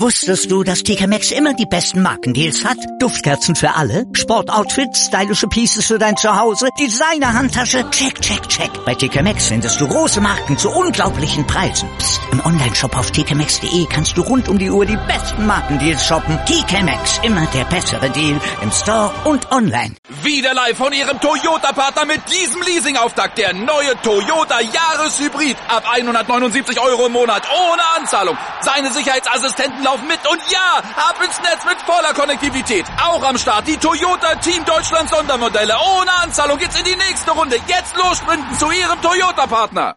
Wusstest du, dass TK Maxx immer die besten Markendeals hat? Duftkerzen für alle, Sportoutfits, stylische Pieces für dein Zuhause, Designer-Handtasche, check, check, check. Bei TK Maxx findest du große Marken zu unglaublichen Preisen. Psst. Im Onlineshop auf tkmaxx.de kannst du rund um die Uhr die besten Markendeals shoppen. TK Maxx, immer der bessere Deal im Store und online. Wieder live von Ihrem Toyota-Partner mit diesem Leasing-Auftakt. Der neue Toyota Jahreshybrid. Ab 179 € im Monat. Ohne Anzahlung. Seine Sicherheitsassistenten laufen mit. Und ja, ab ins Netz mit voller Konnektivität. Auch am Start die Toyota Team Deutschland Sondermodelle. Ohne Anzahlung geht's in die nächste Runde. Jetzt los sprinten zu Ihrem Toyota-Partner.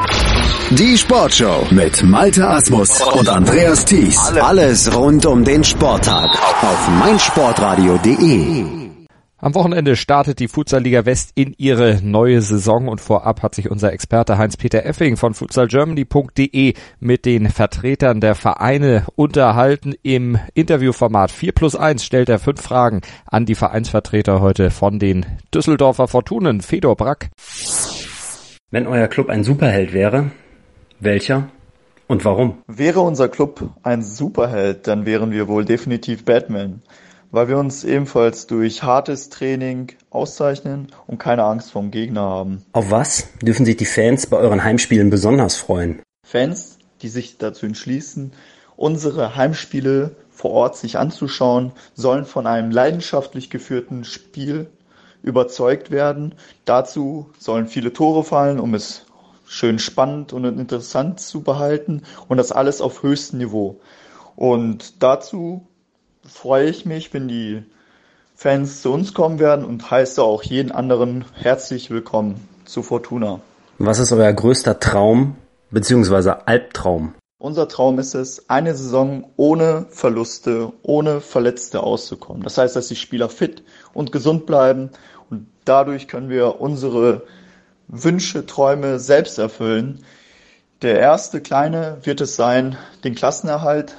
Die Sportshow mit Malte Asmus und Andreas Thies. Alles rund um den Sporttag auf meinsportradio.de. Am Wochenende startet die Futsal-Liga West in ihre neue Saison und vorab hat sich unser Experte Heinz-Peter Effing von futsalgermany.de mit den Vertretern der Vereine unterhalten. Im Interviewformat 4+1 stellt er 5 Fragen an die Vereinsvertreter heute von den Düsseldorfer Fortunen. Fedor Brack. Wenn euer Club ein Superheld wäre, welcher und warum? Wäre unser Club ein Superheld, dann wären wir wohl definitiv Batman, weil wir uns ebenfalls durch hartes Training auszeichnen und keine Angst vorm Gegner haben. Auf was dürfen sich die Fans bei euren Heimspielen besonders freuen? Fans, die sich dazu entschließen, unsere Heimspiele vor Ort sich anzuschauen, sollen von einem leidenschaftlich geführten Spiel überzeugt werden. Dazu sollen viele Tore fallen, um es schön spannend und interessant zu behalten und das alles auf höchstem Niveau. Und dazu freue ich mich, wenn die Fans zu uns kommen werden und heiße auch jeden anderen herzlich willkommen zu Fortuna. Was ist euer größter Traum bzw. Albtraum? Unser Traum ist es, eine Saison ohne Verluste, ohne Verletzte auszukommen. Das heißt, dass die Spieler fit und gesund bleiben und dadurch können wir unsere Wünsche, Träume selbst erfüllen. Der erste kleine wird es sein, den Klassenerhalt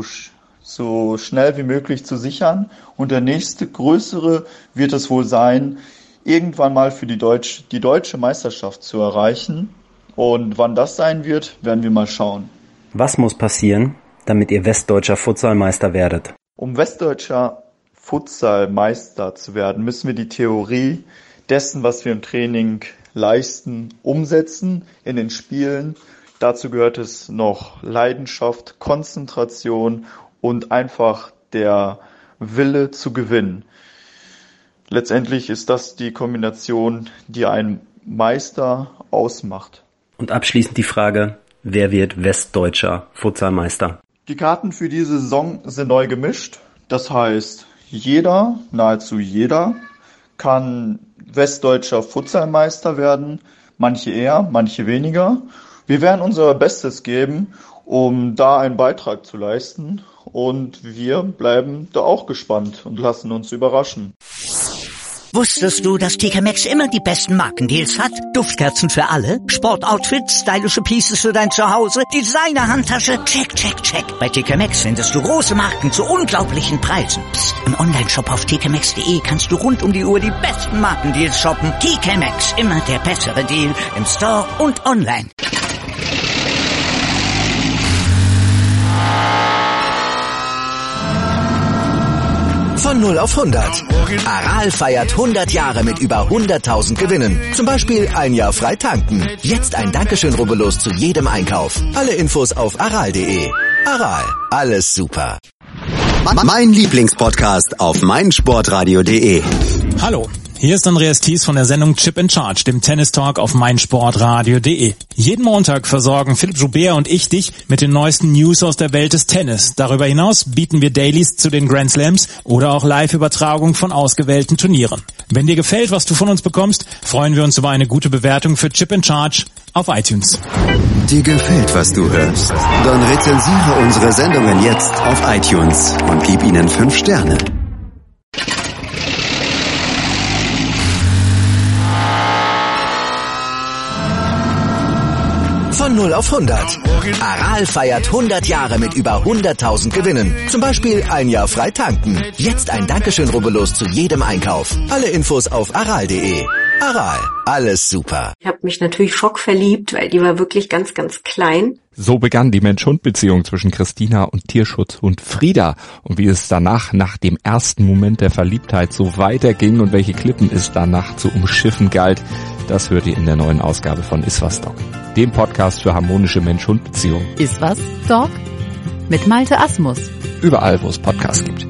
so schnell wie möglich zu sichern. Und der nächste größere wird es wohl sein, irgendwann mal für die deutsche Meisterschaft zu erreichen. Und wann das sein wird, werden wir mal schauen. Was muss passieren, damit ihr westdeutscher Futsalmeister werdet? Um westdeutscher Futsalmeister zu werden, müssen wir die Theorie dessen, was wir im Training leisten, umsetzen in den Spielen. Dazu gehört es noch Leidenschaft, Konzentration und einfach der Wille zu gewinnen. Letztendlich ist das die Kombination, die einen Meister ausmacht. Und abschließend die Frage, wer wird westdeutscher Futsalmeister? Die Karten für diese Saison sind neu gemischt. Das heißt, nahezu jeder, kann westdeutscher Futsalmeister werden. Manche eher, manche weniger. Wir werden unser Bestes geben, um da einen Beitrag zu leisten. Und wir bleiben da auch gespannt und lassen uns überraschen. Wusstest du, dass TK Maxx immer die besten Markendeals hat? Duftkerzen für alle, Sportoutfits, stylische Pieces für dein Zuhause, Designer-Handtasche, check, check, check. Bei TK Maxx findest du große Marken zu unglaublichen Preisen. Psst. Im Onlineshop auf tkmaxx.de kannst du rund um die Uhr die besten Markendeals shoppen. TK Maxx, immer der bessere Deal im Store und online. Von 0 auf 100. Aral feiert 100 Jahre mit über 100.000 Gewinnen. Zum Beispiel ein Jahr frei tanken. Jetzt ein Dankeschön, rubbellos zu jedem Einkauf. Alle Infos auf aral.de. Aral, alles super. Mein Lieblingspodcast auf meinsportradio.de. Hallo, hier ist Andreas Thies von der Sendung Chip in Charge, dem Tennis-Talk auf meinsportradio.de. Jeden Montag versorgen Philipp Joubert und ich dich mit den neuesten News aus der Welt des Tennis. Darüber hinaus bieten wir Dailies zu den Grand Slams oder auch Live-Übertragungen von ausgewählten Turnieren. Wenn dir gefällt, was du von uns bekommst, freuen wir uns über eine gute Bewertung für Chip in Charge auf iTunes. Dir gefällt, was du hörst? Dann rezensiere unsere Sendungen jetzt auf iTunes und gib ihnen 5 Sterne. Von 0 auf 100. Aral feiert 100 Jahre mit über 100.000 Gewinnen. Zum Beispiel ein Jahr frei tanken. Jetzt ein Dankeschön, rubbellos zu jedem Einkauf. Alle Infos auf aral.de. Aral, alles super. Ich habe mich natürlich schockverliebt, weil die war wirklich ganz, ganz klein. So begann die Mensch-Hund-Beziehung zwischen Christina und Tierschutzhund Frieda. Und wie es danach, nach dem ersten Moment der Verliebtheit, so weiterging und welche Klippen es danach zu umschiffen galt, das hört ihr in der neuen Ausgabe von Iswas Dog, dem Podcast für harmonische Mensch-Hund-Beziehungen. Iswas Dog mit Malte Asmus. Überall, wo es Podcasts gibt.